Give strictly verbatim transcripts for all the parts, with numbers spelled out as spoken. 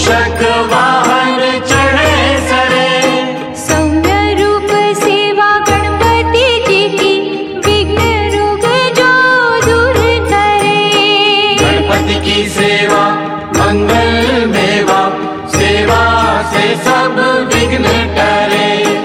मूषक वाहन चढ़े सरे। सौम्य रूप सेवा गणपति जी की, विघ्न रोग जो दूर करे। गणपति की सेवा मंगल मेवा, सेवा से सब विघ्न टरे।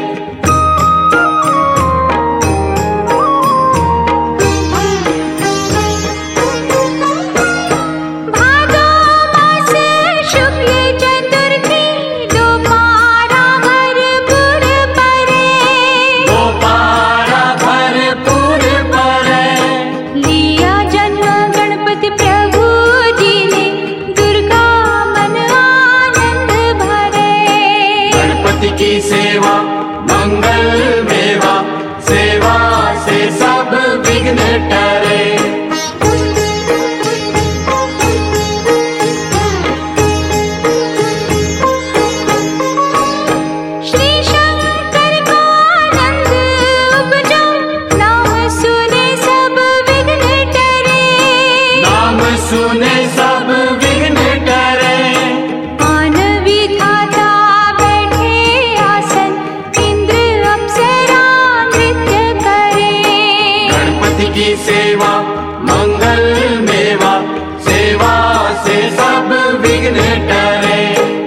की सेवा मंगल मेवा, सेवा से सब विघ्न टरे। श्री शंकर का आनंद उपजो, नाम सुने सब विघ्न टरे। नाम सुने सब विघ्न टरे। की सेवा मंगल मेवा, सेवा से सब विघ्न टरे।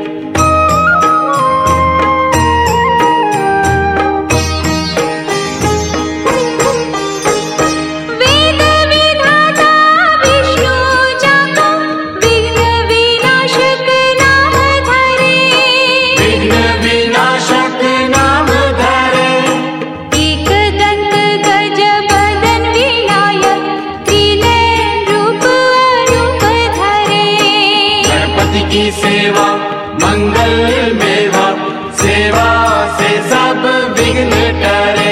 वेद विधाता विष्णु जाको, विघ्न विनाशक नाम धरे। विघ्न विनाशक नाम धरे। एक दंत गज बदन विनायक, त्रिनेत्र रूप अरूप धरे। गणपति की सेवा मंगल मेवा, सेवा से सब विघ्न टरे।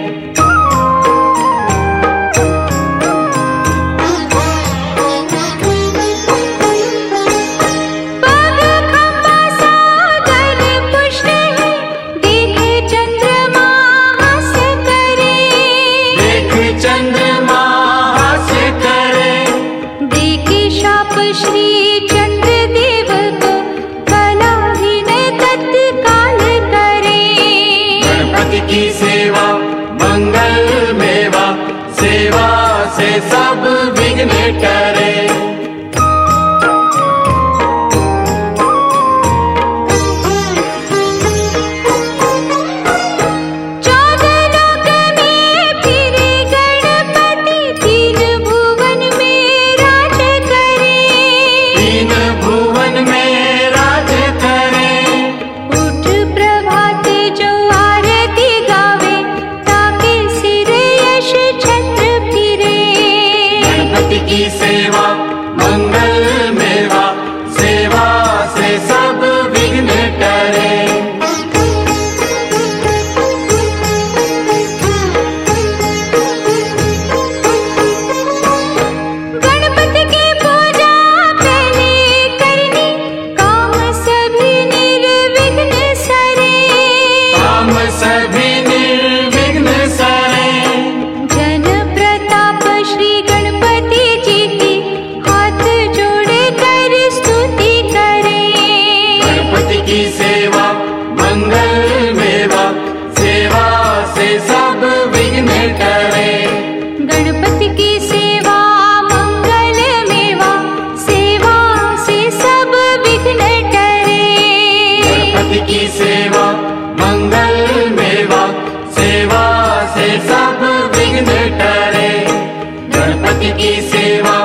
पग खंबा सागर पुष्ट है, देखे चंद्रमा हास्य करे। देख चंद्रमा हास्य करे। देखे शाप श्री चंद्रदेव को, कलाहीन तत्काल करे। गणपति की सेवा मंगल मेवा, सेवा से सब विघ्न टरे। चौदह लोक में फिरे गणपति, तीन भुवन में राज करे। तीन भुवन में राज करे। उठ प्रभात जो आरती गावे, ताके सिर यश छत्र फिरे। गणपति की सेवा मंगल मेवा, सेवा से सब विघ्न टरे। गणपति की पूजा पहले करनी, काम सभी निर्विघ्न सरे। काम सभी निर्विघ्न सरे। जन प्रताप श्री गणपति जी की, हाथ जोड़े कर स्तुति करे। गणपति की सेवा मंगल मेवा, सेवा से सब विघ्न टरे। गणपति की सेवा मंगल मेवा, सेवा से सब विघ्न टरे। गणपति की सेवा मंगल मेवा, सेवा से सब विघ्न टरे। गणपति की सेवा